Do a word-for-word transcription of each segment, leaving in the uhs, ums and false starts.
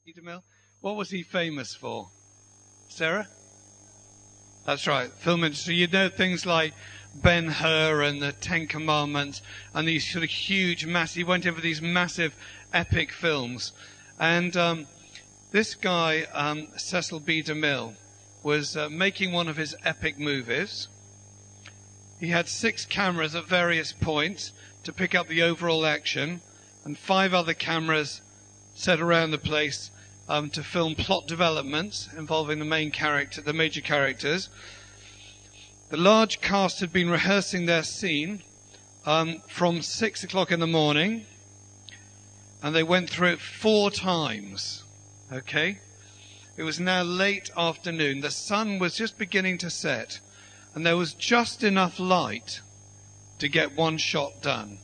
DeMille. What was he famous for? Sarah? That's right, film industry. You know things like Ben-Hur and the Ten Commandments and these sort of huge, massive, he went over these massive, epic films. And um, this guy, um, Cecil B. DeMille, was uh, making one of his epic movies. He had six cameras at various points to pick up the overall action, and five other cameras set around the place um, to film plot developments involving the main character, the major characters. The large cast had been rehearsing their scene um, from six o'clock in the morning, and they went through it four times. Okay? It was now late afternoon. The sun was just beginning to set, and there was just enough light to get one shot done.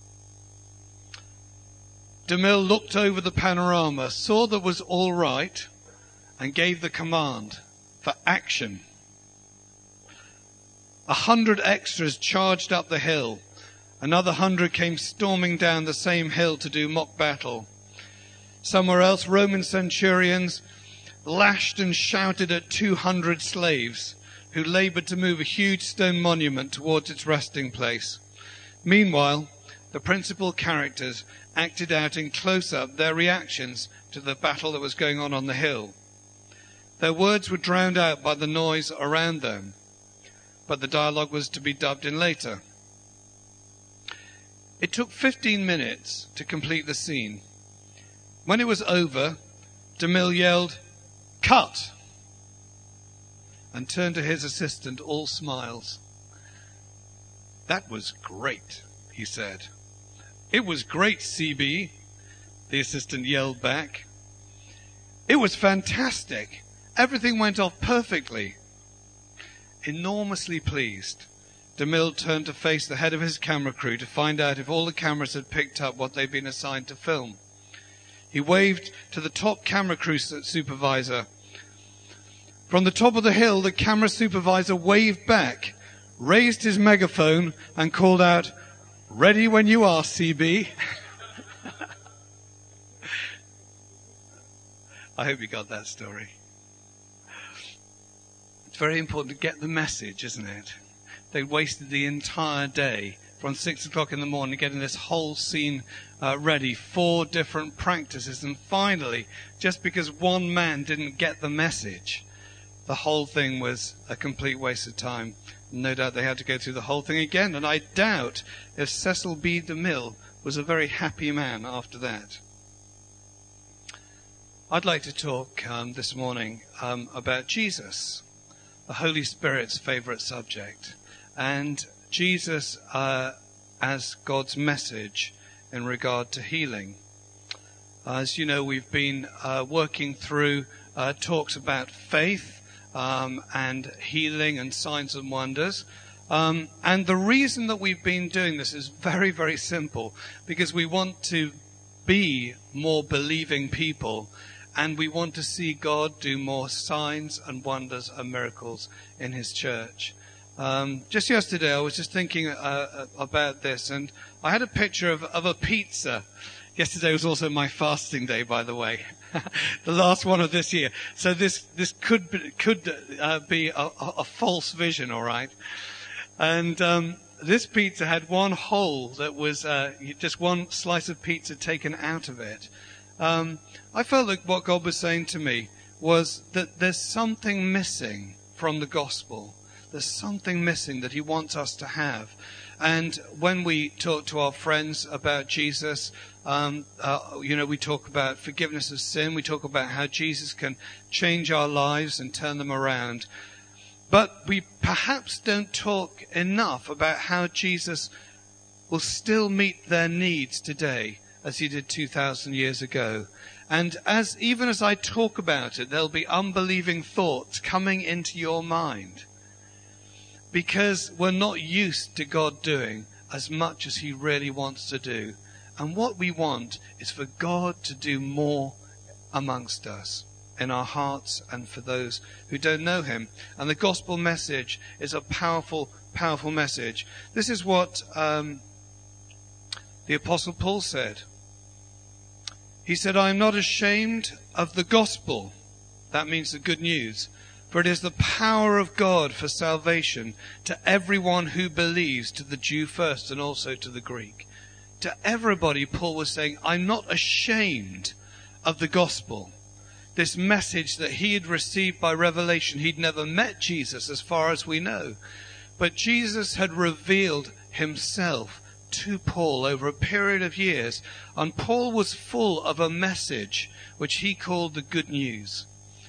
DeMille looked over the panorama, saw that was all right, and gave the command for action. A hundred extras charged up the hill. Another hundred came storming down the same hill to do mock battle. Somewhere else, Roman centurions lashed and shouted at two hundred slaves who labored to move a huge stone monument towards its resting place. Meanwhile, the principal characters acted out in close-up their reactions to the battle that was going on on the hill. Their words were drowned out by the noise around them, but the dialogue was to be dubbed in later. It took fifteen minutes to complete the scene. When it was over, DeMille yelled, "Cut!" and turned to his assistant, all smiles. "That was great," he said. "It was great, C B," the assistant yelled back. "It was fantastic. Everything went off perfectly." Enormously pleased, DeMille turned to face the head of his camera crew to find out if all the cameras had picked up what they'd been assigned to film. He waved to the top camera crew supervisor. From the top of the hill, the camera supervisor waved back, raised his megaphone, and called out, "Ready when you are, C B." I hope you got that story. It's very important to get the message, isn't it? They wasted the entire day from six o'clock in the morning getting this whole scene uh, ready, four different practices, and finally, just because one man didn't get the message, the whole thing was a complete waste of time. No doubt they had to go through the whole thing again, and I doubt if Cecil B. DeMille was a very happy man after that. I'd like to talk um, this morning um, about Jesus, the Holy Spirit's favorite subject, and Jesus uh, as God's message in regard to healing. As you know, we've been uh, working through uh, talks about faith um, and healing and signs and wonders. Um, and the reason that we've been doing this is very, very simple, because we want to be more believing people, and we want to see God do more signs and wonders and miracles in his church. Um, just yesterday, I was just thinking uh, about this, and I had a picture of, of a pizza. Yesterday was also my fasting day, by the way, the last one of this year. So this this could be, could uh, be a, a false vision, all right. And um, this pizza had one hole that was uh, just one slice of pizza taken out of it. Um, I felt like what God was saying to me was that there's something missing from the gospel. There's something missing that he wants us to have. And when we talk to our friends about Jesus, um, uh, you know, we talk about forgiveness of sin. We talk about how Jesus can change our lives and turn them around. But we perhaps don't talk enough about how Jesus will still meet their needs today as he did two thousand years ago. And as even as I talk about it, there'll be unbelieving thoughts coming into your mind, because we're not used to God doing as much as he really wants to do. And what we want is for God to do more amongst us, in our hearts, and for those who don't know him. And the gospel message is a powerful, powerful message. This is what um, the Apostle Paul said He said, I am not ashamed of the gospel. That means the good news. For it is the power of God for salvation to everyone who believes, to the Jew first and also to the Greek. To everybody, Paul was saying, I'm not ashamed of the gospel. This message that he had received by revelation. He'd never met Jesus as far as we know. But Jesus had revealed himself to Paul over a period of years. And Paul was full of a message which he called the good news.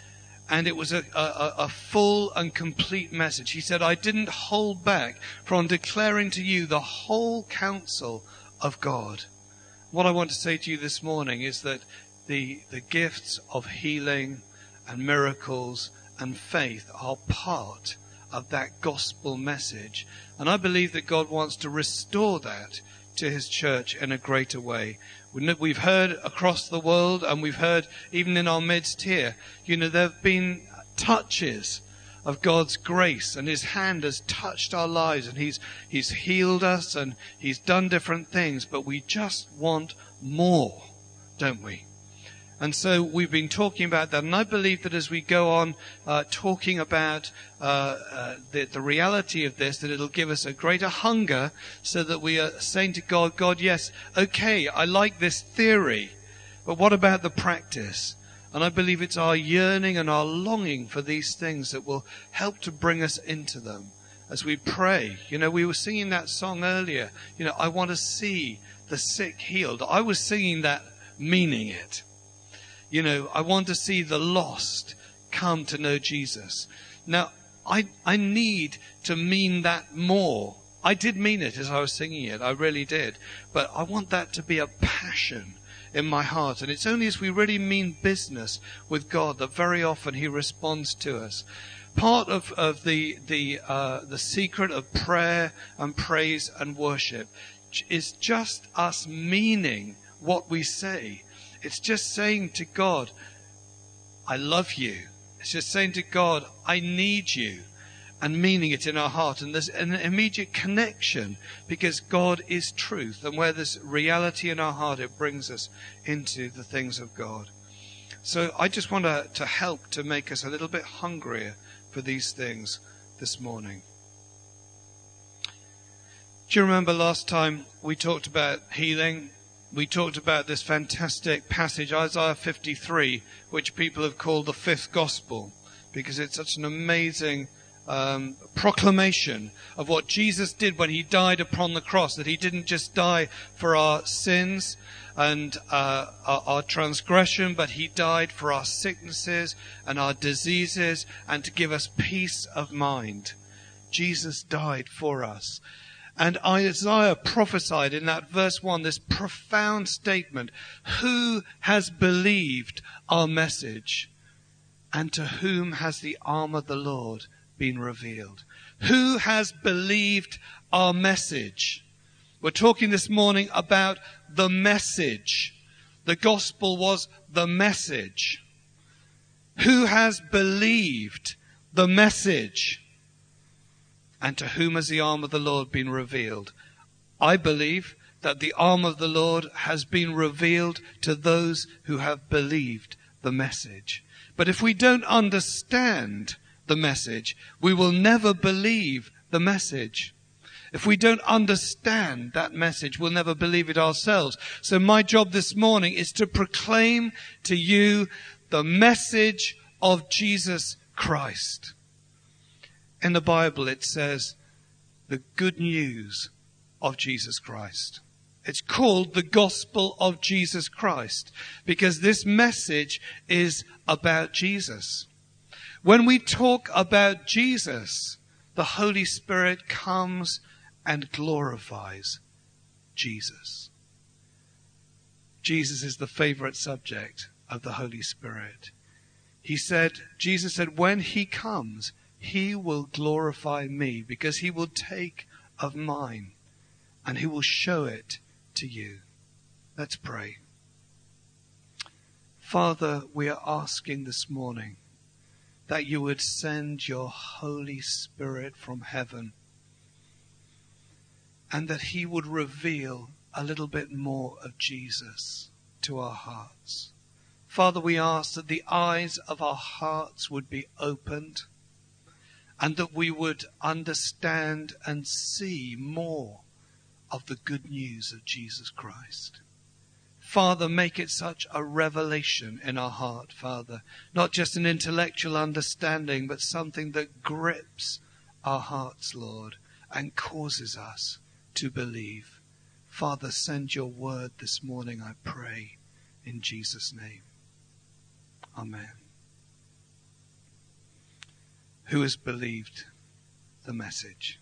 And it was a, a, a full and complete message. He said, I didn't hold back from declaring to you the whole counsel of God. What I want to say to you this morning is that the, the gifts of healing and miracles and faith are part of that gospel message. And I believe that God wants to restore that to his church in a greater way. We've heard across the world, and we've heard even in our midst here, you know, there have been touches of God's grace, and his hand has touched our lives, and he's he's healed us, and he's done different things, but we just want more, don't we? And so we've been talking about that, and I believe that as we go on uh, talking about uh, uh, the, the reality of this, that it'll give us a greater hunger so that we are saying to God, God, yes, okay, I like this theory, but what about the practice? And I believe it's our yearning and our longing for these things that will help to bring us into them as we pray. You know, we were singing that song earlier, you know, I want to see the sick healed. I was singing that meaning it. You know, I want to see the lost come to know Jesus. Now, I I need to mean that more. I did mean it as I was singing it. I really did. But I want that to be a passion in my heart. And it's only as we really mean business with God that very often he responds to us. Part of, of the, the, uh, the secret of prayer and praise and worship is just us meaning what we say. It's just saying to God, I love you. It's just saying to God, I need you, and meaning it in our heart. And there's an immediate connection because God is truth. And where there's reality in our heart, it brings us into the things of God. So I just want to, to help to make us a little bit hungrier for these things this morning. Do you remember last time we talked about healing? We talked about this fantastic passage, Isaiah fifty-three, which people have called the fifth gospel, because it's such an amazing um, proclamation of what Jesus did when he died upon the cross, that he didn't just die for our sins and uh, our, our transgression, but he died for our sicknesses and our diseases and to give us peace of mind. Jesus died for us. And Isaiah prophesied in that verse one, this profound statement, who has believed our message, and to whom has the arm of the Lord been revealed? Who has believed our message? We're talking this morning about the message. The gospel was the message. Who has believed the message? And to whom has the arm of the Lord been revealed? I believe that the arm of the Lord has been revealed to those who have believed the message. But if we don't understand the message, we will never believe the message. If we don't understand that message, we'll never believe it ourselves. So my job this morning is to proclaim to you the message of Jesus Christ. In the Bible, it says the good news of Jesus Christ. It's called the gospel of Jesus Christ because this message is about Jesus. When we talk about Jesus, the Holy Spirit comes and glorifies Jesus. Jesus is the favorite subject of the Holy Spirit. He said, Jesus said, when he comes, he will glorify me because he will take of mine and he will show it to you. Let's pray. Father, we are asking this morning that you would send your Holy Spirit from heaven and that he would reveal a little bit more of Jesus to our hearts. Father, we ask that the eyes of our hearts would be opened and that we would understand and see more of the good news of Jesus Christ. Father, make it such a revelation in our heart, Father. Not just an intellectual understanding, but something that grips our hearts, Lord, and causes us to believe. Father, send your word this morning, I pray, in Jesus' name. Amen. Who has believed the message?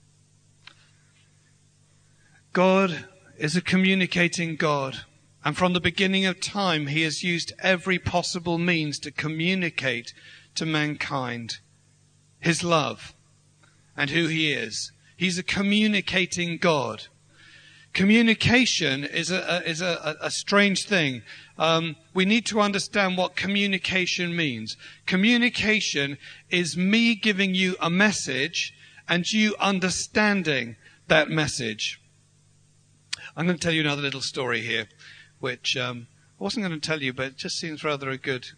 God is a communicating God. And from the beginning of time, he has used every possible means to communicate to mankind his love and who he is. He's a communicating God. Communication is a, is a, a strange thing. Um, we need to understand what communication means. Communication is me giving you a message and you understanding that message. I'm going to tell you another little story here, which um, I wasn't going to tell you, but it just seems rather a good...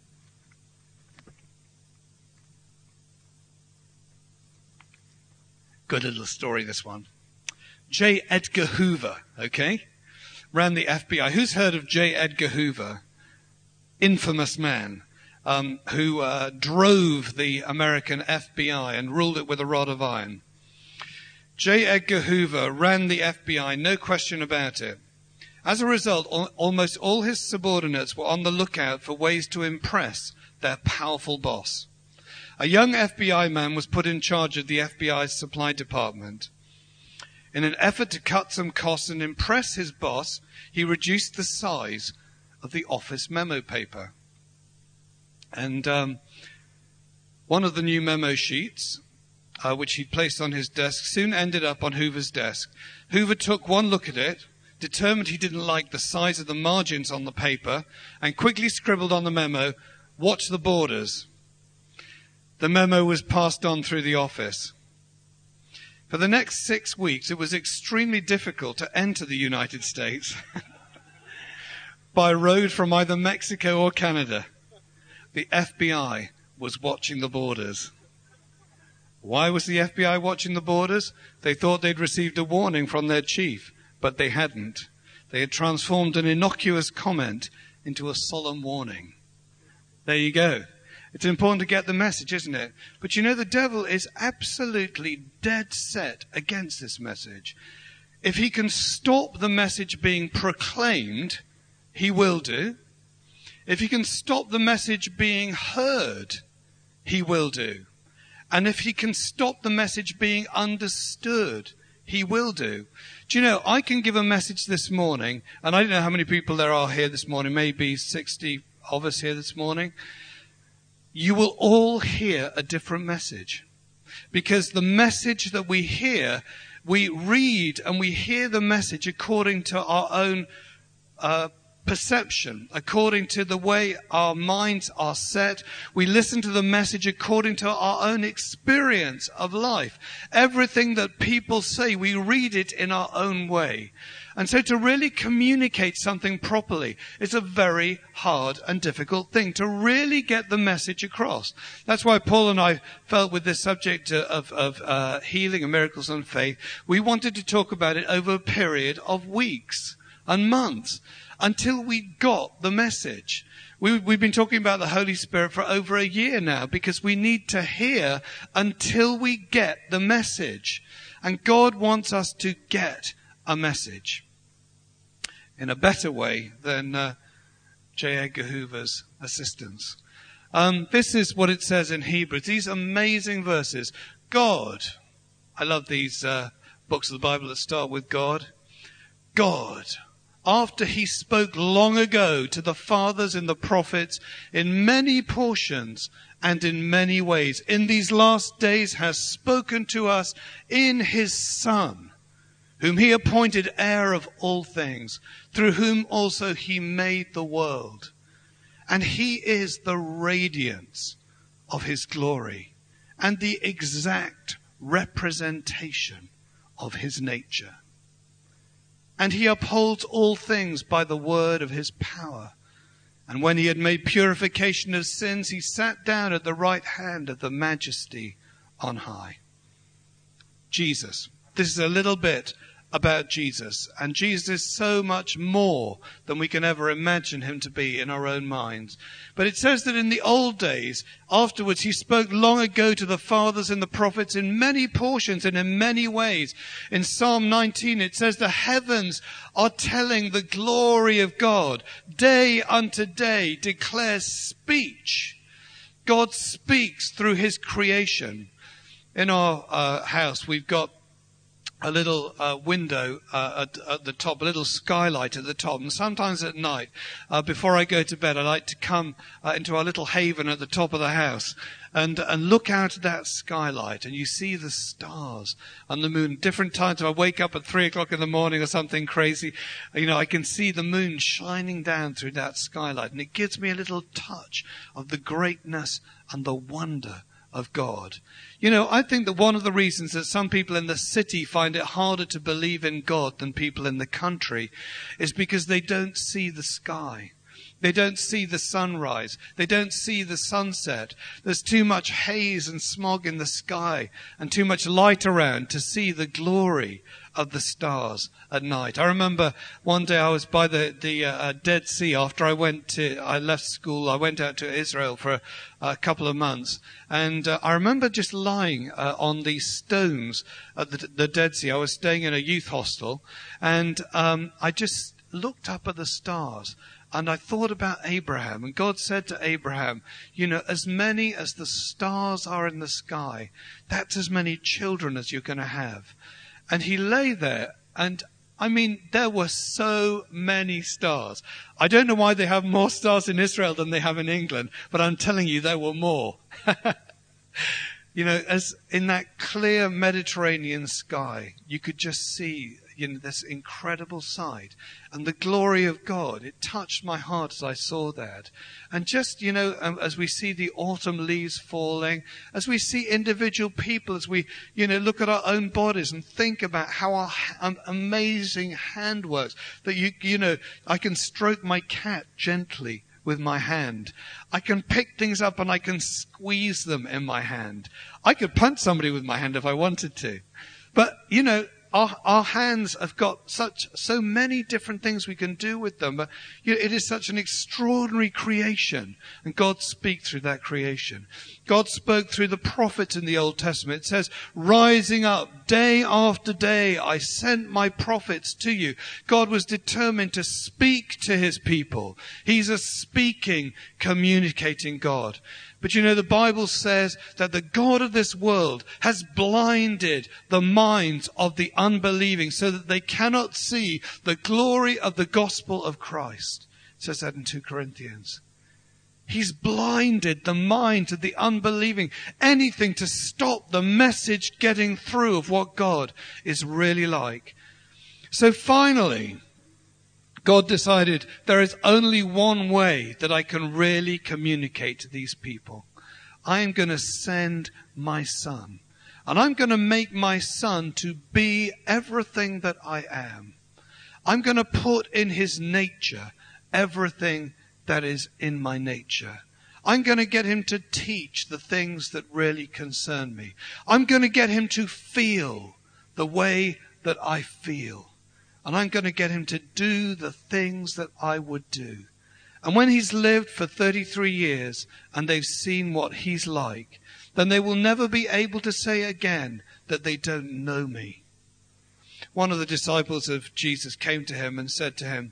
Good little story, this one. J. Edgar Hoover, okay, ran the F B I. Who's heard of J. Edgar Hoover? Infamous man um, who uh, drove the American F B I and ruled it with a rod of iron. J. Edgar Hoover ran the F B I, no question about it. As a result, al- almost all his subordinates were on the lookout for ways to impress their powerful boss. A young F B I man was put in charge of the F B I's supply department. In an effort to cut some costs and impress his boss, he reduced the size of the office memo paper. And um, one of the new memo sheets, uh, which he placed on his desk, soon ended up on Hoover's desk. Hoover took one look at it, determined he didn't like the size of the margins on the paper, and quickly scribbled on the memo, "Watch the borders." The memo was passed on through the office. For the next six weeks, it was extremely difficult to enter the United States by road from either Mexico or Canada. The F B I was watching the borders. Why was the F B I watching the borders? They thought they'd received a warning from their chief, but they hadn't. They had transformed an innocuous comment into a solemn warning. There you go. It's important to get the message, isn't it? But you know, the devil is absolutely dead set against this message. If he can stop the message being proclaimed, he will do. If he can stop the message being heard, he will do. And if he can stop the message being understood, he will do. Do you know, I can give a message this morning, and I don't know how many people there are here this morning, maybe sixty of us here this morning. You will all hear a different message. Because the message that we hear, we read and we hear the message according to our own uh, perception, according to the way our minds are set. We listen to the message according to our own experience of life. Everything that people say, we read it in our own way. And so to really communicate something properly is a very hard and difficult thing, to really get the message across. That's why Paul and I felt with this subject of, of uh, healing and miracles and faith, we wanted to talk about it over a period of weeks and months until we got the message. We, we've been talking about the Holy Spirit for over a year now because we need to hear until we get the message. And God wants us to get a message in a better way than uh, J. Edgar Hoover's assistants. Um, this is what it says in Hebrews. These amazing verses. God, I love these uh, books of the Bible that start with God. God, after he spoke long ago to the fathers and the prophets in many portions and in many ways, in these last days has spoken to us in his Son, whom he appointed heir of all things, through whom also he made the world. And he is the radiance of his glory and the exact representation of his nature. And he upholds all things by the word of his power. And when he had made purification of sins, he sat down at the right hand of the Majesty on high. Jesus. This is a little bit about Jesus. And Jesus is so much more than we can ever imagine him to be in our own minds. But it says that in the old days, afterwards, he spoke long ago to the fathers and the prophets in many portions and in many ways. In Psalm nineteen, it says the heavens are telling the glory of God. Day unto day declares speech. God speaks through his creation. In our uh, house, we've got a little uh, window uh, at, at the top, a little skylight at the top. And sometimes at night, uh, before I go to bed, I like to come uh, into our little haven at the top of the house and and look out at that skylight. And you see the stars and the moon. Different times, if I wake up at three o'clock in the morning or something crazy, you know, I can see the moon shining down through that skylight. And it gives me a little touch of the greatness and the wonder of God. You know, I think that one of the reasons that some people in the city find it harder to believe in God than people in the country is because they don't see the sky. They don't see the sunrise. They don't see the sunset. There's too much haze and smog in the sky and too much light around to see the glory of the stars at night. I remember one day I was by the, the uh, Dead Sea after I went to, I left school. I went out to Israel for a, a couple of months. And uh, I remember just lying uh, on these stones at the, the Dead Sea. I was staying in a youth hostel. And um, I just looked up at the stars. And I thought about Abraham, and God said to Abraham, you know, as many as the stars are in the sky, that's as many children as you're going to have. And he lay there, and I mean, there were so many stars. I don't know why they have more stars in Israel than they have in England, but I'm telling you, there were more. You know, as in that clear Mediterranean sky, you could just see, you know, this incredible sight and the glory of God. It touched my heart as I saw that. And just, you know, um, as we see the autumn leaves falling, as we see individual people, as we, you know, look at our own bodies and think about how our um, amazing hand works, that you, you know, I can stroke my cat gently with my hand. I can pick things up and I can squeeze them in my hand. I could punch somebody with my hand if I wanted to. But, you know, Our, our hands have got such, so many different things we can do with them. But you know, it is such an extraordinary creation. And God speaks through that creation. God spoke through the prophets in the Old Testament. It says, rising up day after day, I sent my prophets to you. God was determined to speak to his people. He's a speaking, communicating God. But you know, the Bible says that the God of this world has blinded the minds of the unbelieving so that they cannot see the glory of the gospel of Christ. It says that in two Corinthians. He's blinded the minds of the unbelieving. Anything to stop the message getting through of what God is really like. So finally, God decided there is only one way that I can really communicate to these people. I am going to send my son. And I'm going to make my son to be everything that I am. I'm going to put in his nature everything that is in my nature. I'm going to get him to teach the things that really concern me. I'm going to get him to feel the way that I feel. And I'm going to get him to do the things that I would do. And when he's lived for thirty-three years and they've seen what he's like, then they will never be able to say again that they don't know me. One of the disciples of Jesus came to him and said to him,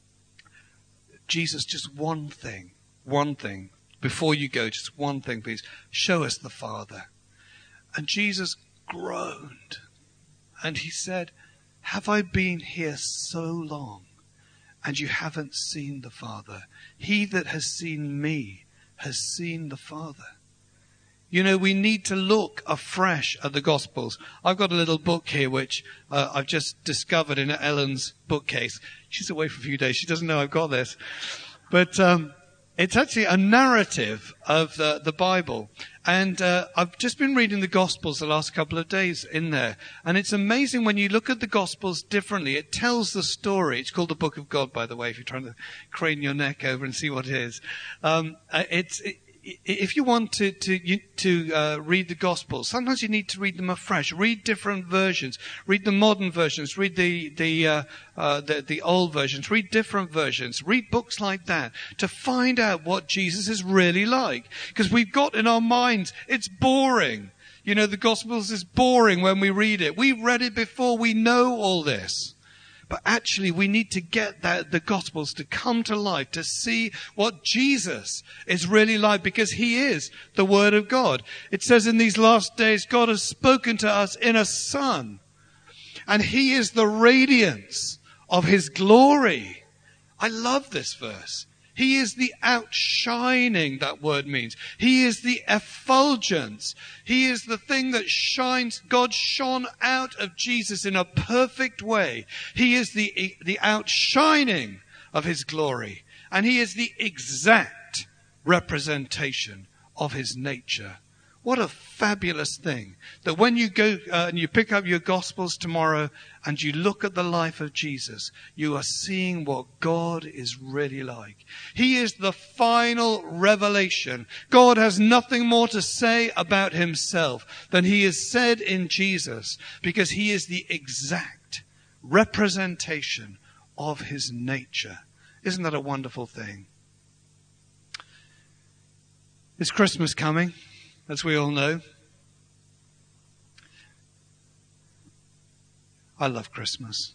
Jesus, just one thing, one thing, before you go, just one thing, please. Show us the Father. And Jesus groaned and he said, have I been here so long and you haven't seen the Father? He that has seen me has seen the Father. You know, we need to look afresh at the Gospels. I've got a little book here which uh, I've just discovered in Ellen's bookcase. She's away for a few days. She doesn't know I've got this. But um, it's actually a narrative of the, the Bible. And uh, I've just been reading the Gospels the last couple of days in there. And it's amazing when you look at the Gospels differently. It tells the story. It's called the Book of God, by the way, if you're trying to crane your neck over and see what it is. Um, it's... It, If you want to to to uh, read the Gospels, sometimes you need to read them afresh. Read different versions. Read the modern versions. Read the the uh, uh, the, the old versions. Read different versions. Read books like that to find out what Jesus is really like. Because we've got in our minds, it's boring. You know, the Gospels is boring when we read it. We've read it before. We know all this. But actually, we need to get that, the Gospels to come to life, to see what Jesus is really like, because he is the Word of God. It says in these last days, God has spoken to us in a Son, and he is the radiance of his glory. I love this verse. He is the outshining, that word means. He is the effulgence. He is the thing that shines. God shone out of Jesus in a perfect way. He is the, the outshining of his glory. And he is the exact representation of his nature. What a fabulous thing that when you go uh, and you pick up your Gospels tomorrow and you look at the life of Jesus, you are seeing what God is really like. He is the final revelation. God has nothing more to say about himself than he has said in Jesus, because he is the exact representation of his nature. Isn't that a wonderful thing? Is Christmas coming? As we all know. I love Christmas.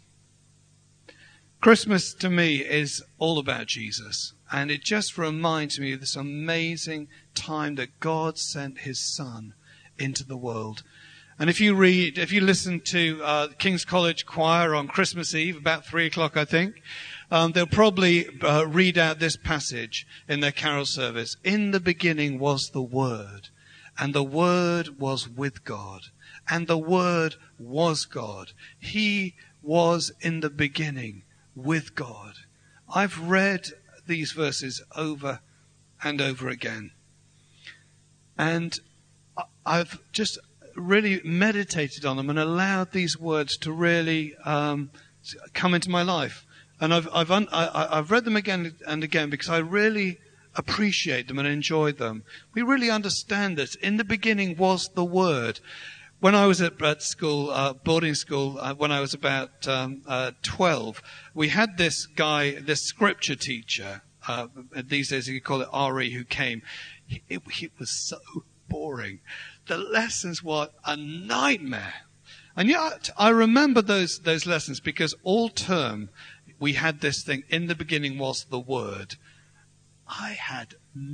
Christmas to me is all about Jesus. And it just reminds me of this amazing time that God sent his Son into the world. And if you read, if you listen to uh, King's College Choir on Christmas Eve, about three o'clock, I think, um, they'll probably uh, read out this passage in their carol service. In the beginning was the Word. And the Word was with God. And the Word was God. He was in the beginning with God. I've read these verses over and over again. And I've just really meditated on them and allowed these words to really um, come into my life. And I've, I've, un- I, I've read them again and again because I really appreciate them and enjoy them. We really understand this. In the beginning was the Word. When I was at, at school, uh, boarding school, uh, when I was about um, uh, twelve, we had this guy, this scripture teacher, uh, these days you could call it R E, who came. It, it, it was so boring. The lessons were a nightmare. And yet I remember those, those lessons because all term we had this thing, in the beginning was the Word. I had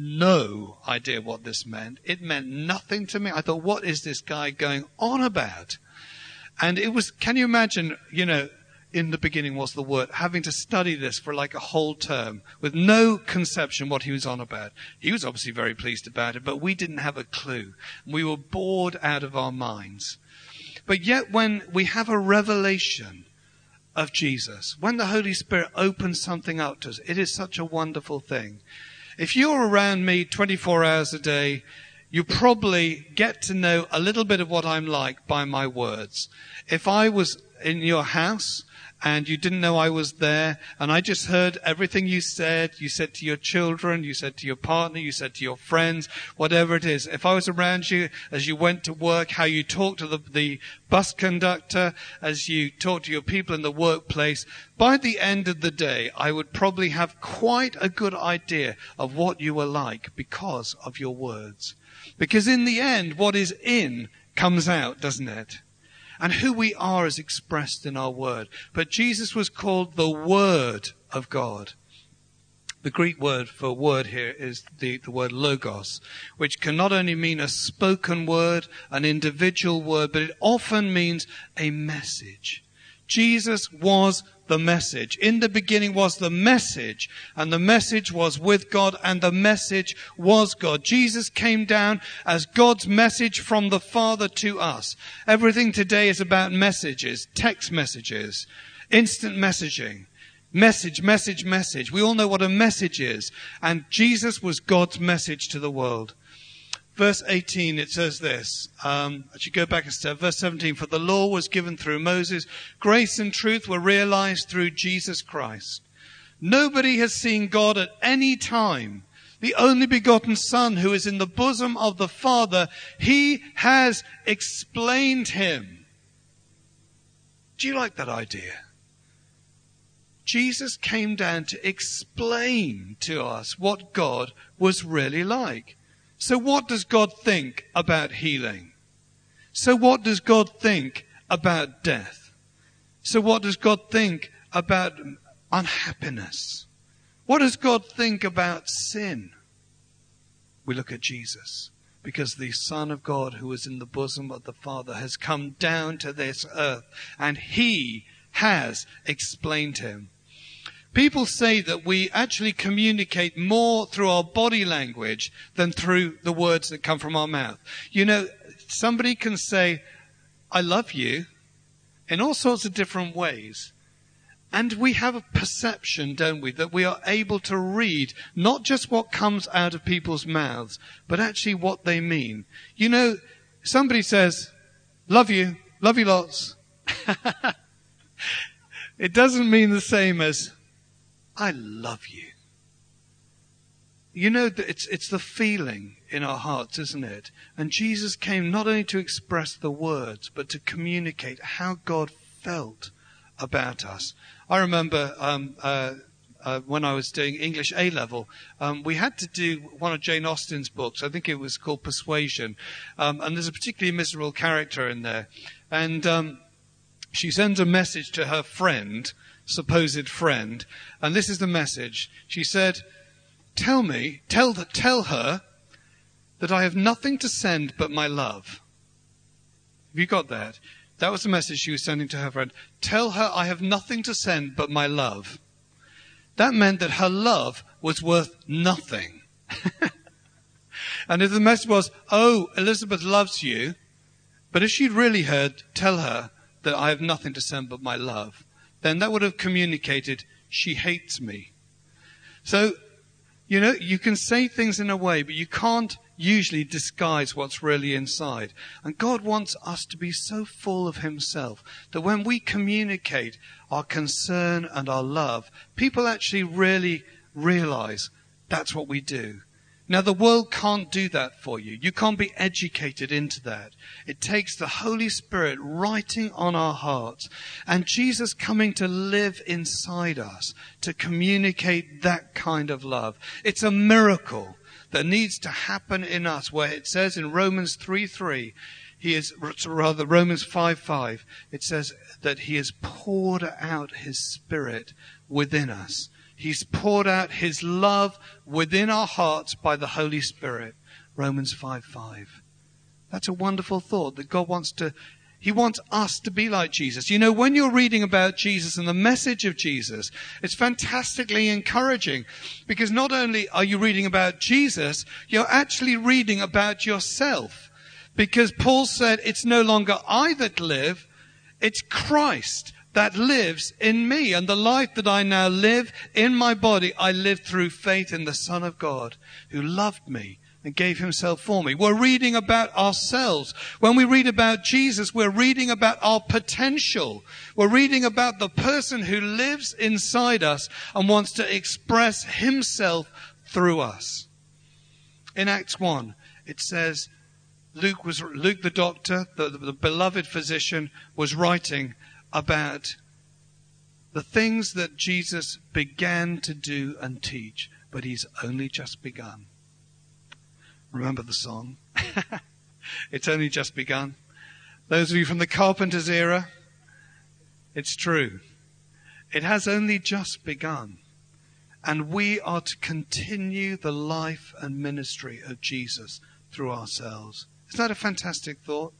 no idea what this meant. It meant nothing to me. I thought, what is this guy going on about? And it was, can you imagine, you know, in the beginning was the Word, having to study this for like a whole term with no conception what he was on about. He was obviously very pleased about it, but we didn't have a clue. We were bored out of our minds. But yet when we have a revelation of Jesus, when the Holy Spirit opens something up to us, it is such a wonderful thing. If you're around me twenty-four hours a day, you probably get to know a little bit of what I'm like by my words. If I was in your house and you didn't know I was there, and I just heard everything you said, you said to your children, you said to your partner, you said to your friends, whatever it is. If I was around you as you went to work, how you talked to the, the bus conductor, as you talked to your people in the workplace, by the end of the day, I would probably have quite a good idea of what you were like because of your words. Because in the end, what is in comes out, doesn't it? And who we are is expressed in our word. But Jesus was called the Word of God. The Greek word for word here is the, the word logos, which can not only mean a spoken word, an individual word, but it often means a message. Jesus was the message. In the beginning was the message, and the message was with God, and the message was God. Jesus came down as God's message from the Father to us. Everything today is about messages, text messages, instant messaging. Message, message, message. We all know what a message is. And Jesus was God's message to the world. Verse eighteen, it says this. Um, I should go back a step. Verse seventeen, for the law was given through Moses. Grace and truth were realized through Jesus Christ. Nobody has seen God at any time. The only begotten Son who is in the bosom of the Father, he has explained him. Do you like that idea? Jesus came down to explain to us what God was really like. So what does God think about healing? So what does God think about death? So what does God think about unhappiness? What does God think about sin? We look at Jesus, because the Son of God who is in the bosom of the Father has come down to this earth, and he has explained him. People say that we actually communicate more through our body language than through the words that come from our mouth. You know, somebody can say, I love you, in all sorts of different ways. And we have a perception, don't we, that we are able to read not just what comes out of people's mouths, but actually what they mean. You know, somebody says, love you, love you lots. It doesn't mean the same as, I love you. You know, it's, it's the feeling in our hearts, isn't it? And Jesus came not only to express the words, but to communicate how God felt about us. I remember um, uh, uh, when I was doing English A-level, um, we had to do one of Jane Austen's books. I think it was called Persuasion. Um, and there's a particularly miserable character in there. And um, she sends a message to her friend, supposed friend, and this is the message. She said, tell me, tell, the, tell her that I have nothing to send but my love. Have you got that? That was the message she was sending to her friend. Tell her I have nothing to send but my love. That meant that her love was worth nothing. And if the message was, oh, Elizabeth loves you, but if she'd really heard, tell her that I have nothing to send but my love, then that would have communicated, she hates me. So, you know, you can say things in a way, but you can't usually disguise what's really inside. And God wants us to be so full of himself that when we communicate our concern and our love, people actually really realize that's what we do. Now, the world can't do that for you. You can't be educated into that. It takes the Holy Spirit writing on our hearts and Jesus coming to live inside us to communicate that kind of love. It's a miracle that needs to happen in us, where it says in Romans three three, he is, rather Romans five five, it says that he has poured out his Spirit within us. He's poured out his love within our hearts by the Holy Spirit. Romans five five. That's a wonderful thought that God wants to, he wants us to be like Jesus. You know, when you're reading about Jesus and the message of Jesus, it's fantastically encouraging, because not only are you reading about Jesus, you're actually reading about yourself. Because Paul said, it's no longer I that live, it's Christ that lives in me. And the life that I now live in my body, I live through faith in the Son of God who loved me and gave himself for me. We're reading about ourselves. When we read about Jesus, we're reading about our potential. We're reading about the person who lives inside us and wants to express himself through us. In Acts one, it says, Luke was Luke the doctor, the, the beloved physician, was writing about the things that Jesus began to do and teach, but he's only just begun. Remember the song? It's only just begun. Those of you from the Carpenters era, it's true. It has only just begun. And we are to continue the life and ministry of Jesus through ourselves. Isn't that a fantastic thought?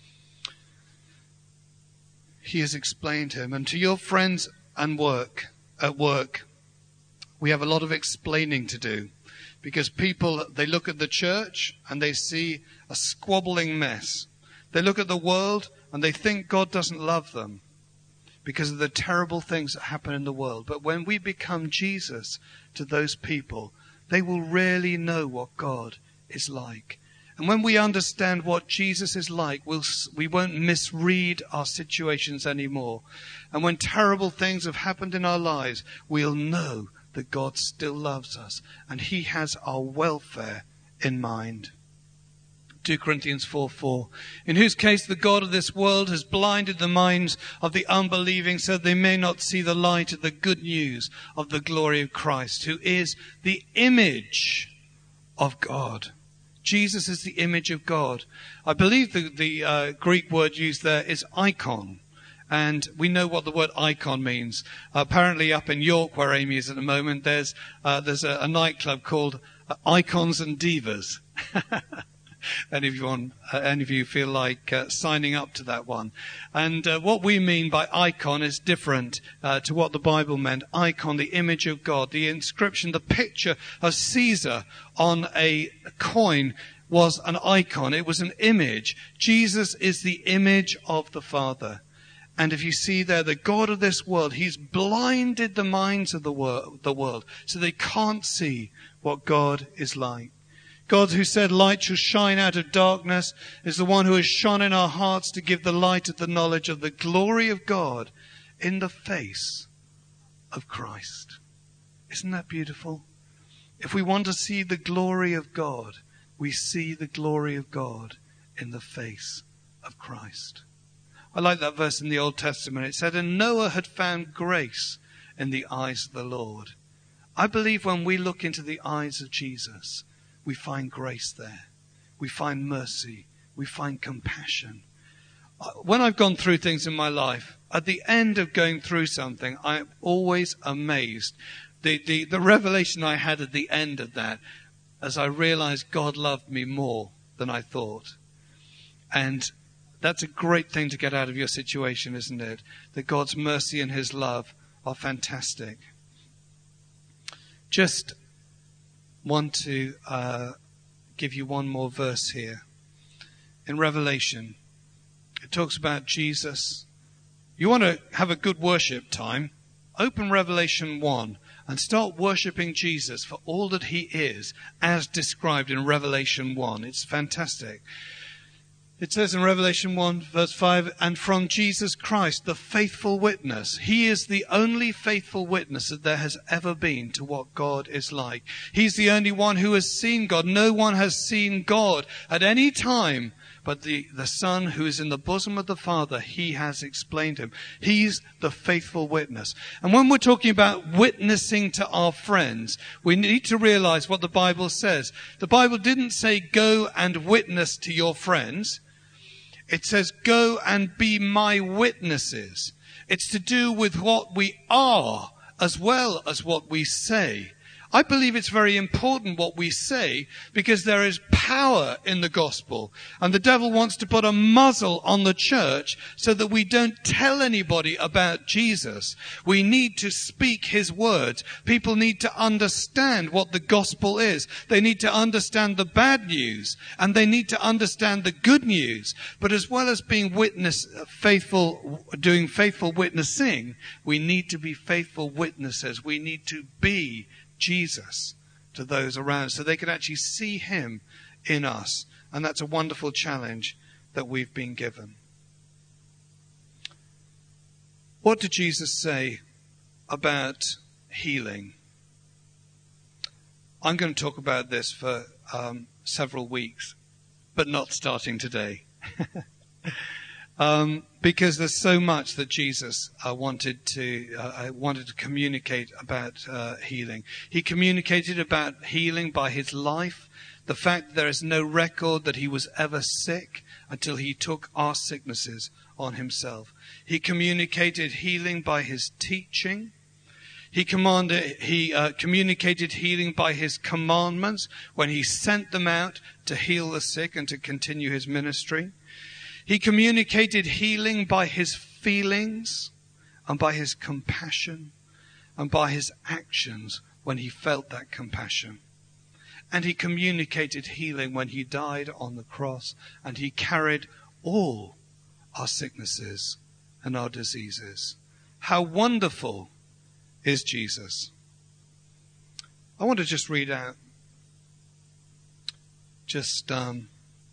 He has explained him. And to your friends and work, at work, we have a lot of explaining to do. Because people, they look at the church and they see a squabbling mess. They look at the world and they think God doesn't love them. because of the terrible things that happen in the world. But when we become Jesus to those people, they will really know what God is like. And when we understand what Jesus is like, we'll, we won't misread our situations anymore. And when terrible things have happened in our lives, we'll know that God still loves us and he has our welfare in mind. Second Corinthians four four, in whose case the God of this world has blinded the minds of the unbelieving so that they may not see the light of the good news of the glory of Christ, who is the image of God. Jesus is the image of God. I believe the, the uh, Greek word used there is icon. And we know what the word icon means. Uh, apparently up in York, where Amy is at the moment, there's uh, there's a, a nightclub called uh, Icons and Divas. Any of you on, uh, any of you feel like uh, signing up to that one? And uh, what we mean by icon is different uh, to what the Bible meant. Icon, the image of God. The inscription, the picture of Caesar on a coin was an icon. It was an image. Jesus is the image of the Father. And if you see there, the God of this world, he's blinded the minds of the, wor- the world so they can't see what God is like. God, who said light shall shine out of darkness, is the one who has shone in our hearts to give the light of the knowledge of the glory of God in the face of Christ. Isn't that beautiful? If we want to see the glory of God, we see the glory of God in the face of Christ. I like that verse in the Old Testament. It said, and Noah had found grace in the eyes of the Lord. I believe when we look into the eyes of Jesus, we find grace there. We find mercy. We find compassion. When I've gone through things in my life, at the end of going through something, I'm always amazed. The, the, the revelation I had at the end of that, as I realized God loved me more than I thought. And that's a great thing to get out of your situation, isn't it? That God's mercy and his love are fantastic. Just want to uh, give you one more verse here. In Revelation, it talks about Jesus. You want to have a good worship time? Open Revelation one and start worshiping Jesus for all that he is, as described in Revelation one. It's fantastic. It says in Revelation one, verse five, and from Jesus Christ, the faithful witness. He is the only faithful witness that there has ever been to what God is like. He's the only one who has seen God. No one has seen God at any time, but the, the Son who is in the bosom of the Father, he has explained him. He's the faithful witness. And when we're talking about witnessing to our friends, we need to realize what the Bible says. The Bible didn't say go and witness to your friends. It says, go and be my witnesses. It's to do with what we are as well as what we say. I believe it's very important what we say because there is power in the gospel. And the devil wants to put a muzzle on the church so that we don't tell anybody about Jesus. We need to speak his words. People need to understand what the gospel is. They need to understand the bad news and they need to understand the good news. But as well as being witness, faithful, doing faithful witnessing, we need to be faithful witnesses. We need to be Jesus to those around so they can actually see him in us. And that's a wonderful challenge that we've been given. What did Jesus say about healing? I'm going to talk about this for um, several weeks, but not starting today. Um, because there's so much that Jesus uh, wanted to uh, wanted to communicate about uh, healing. He communicated about healing by his life, the fact that there is no record that he was ever sick until he took our sicknesses on himself. He communicated healing by his teaching. He commanded, he uh, communicated healing by his commandments when he sent them out to heal the sick and to continue his ministry. He communicated healing by his feelings and by his compassion and by his actions when he felt that compassion. And he communicated healing when he died on the cross and he carried all our sicknesses and our diseases. how wonderful is Jesus. I want to just read out just um,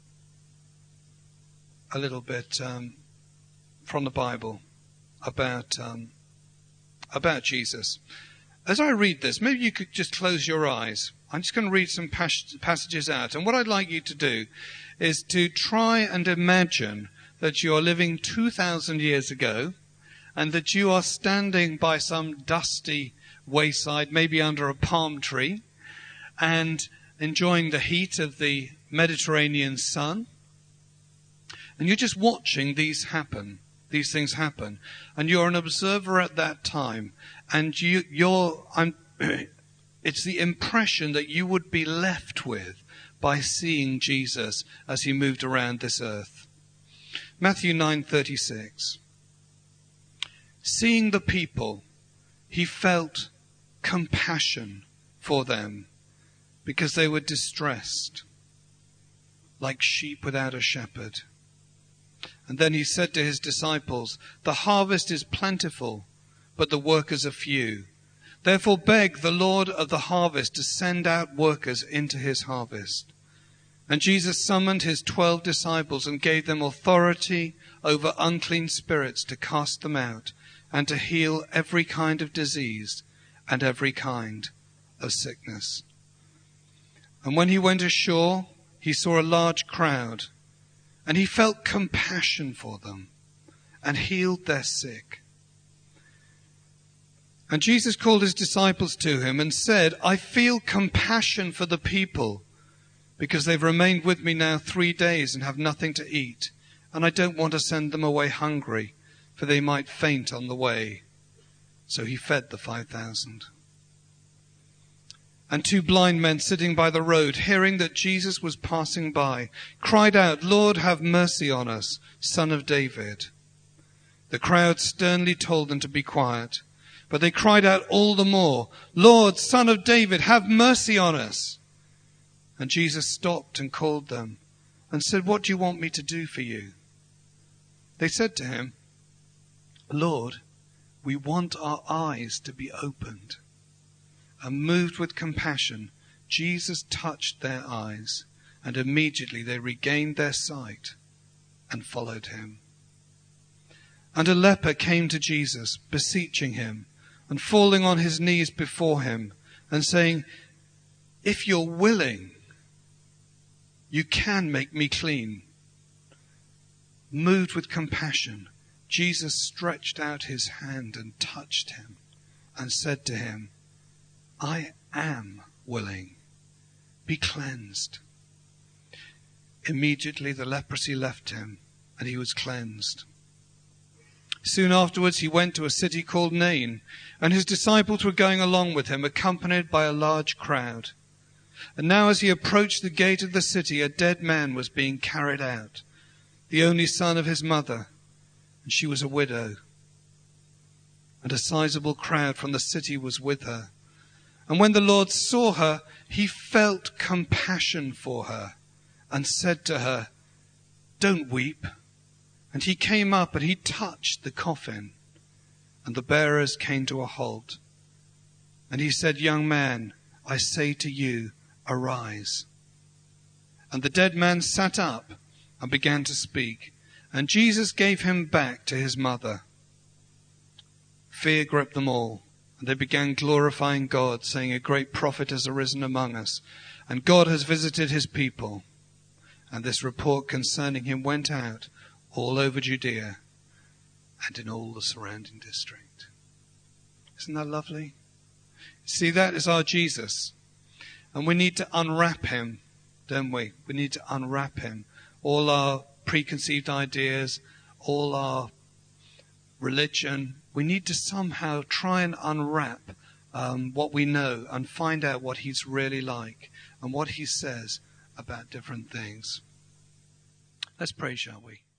a little bit um, from the Bible about um, about Jesus. As I read this, maybe you could just close your eyes. I'm just going to read some pas- passages out. And what I'd like you to do is to try and imagine that you're living two thousand years ago and that you are standing by some dusty wayside, maybe under a palm tree, and enjoying the heat of the Mediterranean sun. And you're just watching these happen, these things happen. And you're an observer at that time. And you, you're, I'm, it's the impression that you would be left with by seeing Jesus as he moved around this earth. Matthew nine thirty-six. Seeing the people, he felt compassion for them because they were distressed, like sheep without a shepherd. And then he said to his disciples, the harvest is plentiful, but the workers are few. Therefore beg the Lord of the harvest to send out workers into his harvest. And Jesus summoned his twelve disciples and gave them authority over unclean spirits to cast them out and to heal every kind of disease and every kind of sickness. And when he went ashore, he saw a large crowd, and he felt compassion for them and healed their sick. And Jesus called his disciples to him and said, I feel compassion for the people because they've remained with me now three days and have nothing to eat. And I don't want to send them away hungry, for they might faint on the way. So he fed the five thousand. And two blind men sitting by the road, hearing that Jesus was passing by, cried out, Lord, have mercy on us, Son of David. The crowd sternly told them to be quiet, but they cried out all the more, Lord, Son of David, have mercy on us. And Jesus stopped and called them and said, what do you want me to do for you? They said to him, Lord, we want our eyes to be opened. And moved with compassion, Jesus touched their eyes, and immediately they regained their sight and followed him. And a leper came to Jesus, beseeching him, and falling on his knees before him, and saying, if you're willing, you can make me clean. Moved with compassion, Jesus stretched out his hand and touched him, and said to him, I am willing. Be cleansed. Immediately the leprosy left him, and he was cleansed. Soon afterwards he went to a city called Nain, and his disciples were going along with him, accompanied by a large crowd. And now as he approached the gate of the city, a dead man was being carried out, the only son of his mother, and she was a widow. And a sizable crowd from the city was with her. And when the Lord saw her, he felt compassion for her and said to her, don't weep. And he came up and he touched the coffin, and the bearers came to a halt. And he said, young man, I say to you, arise. And the dead man sat up and began to speak, and Jesus gave him back to his mother. Fear gripped them all, and they began glorifying God, saying, a great prophet has arisen among us, and God has visited his people. And this report concerning him went out all over Judea and in all the surrounding district. Isn't that lovely? See, that is our Jesus. And we need to unwrap him, don't we? We need to unwrap him. All our preconceived ideas, all our religion, we need to somehow try and unwrap um, what we know and find out what he's really like and what he says about different things. Let's pray, shall we?